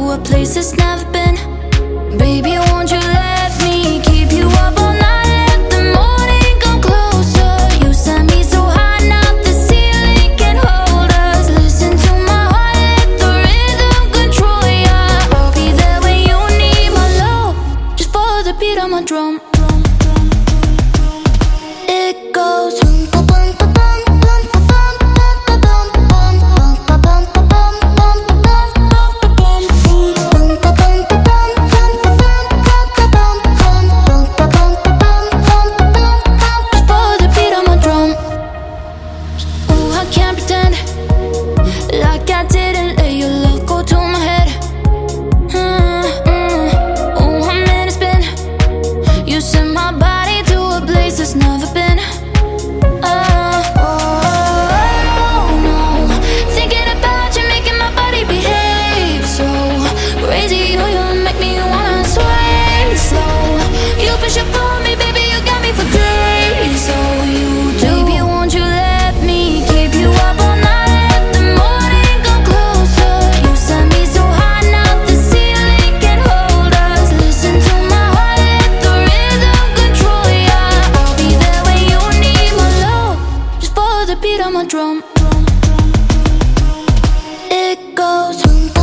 to a place that's never been. Baby, won't you let me keep you up all night? Let the morning come closer. You set me so high, now the ceiling can't hold us. Listen to my heart, let the rhythm control ya. I'll be there when you need my love. Just follow the beat of my drum. It goes. Like I didn't let your love go to my head. Oh, I'm in a spin. You sent my body to a place that's never been. No. Thinking about you, making my body behave so crazy. Oh, you make me wanna sway slow. You push up on me, baby, you got me for days. So you do. Baby, won't you let me keep you up all night? Beat on my drum. It goes.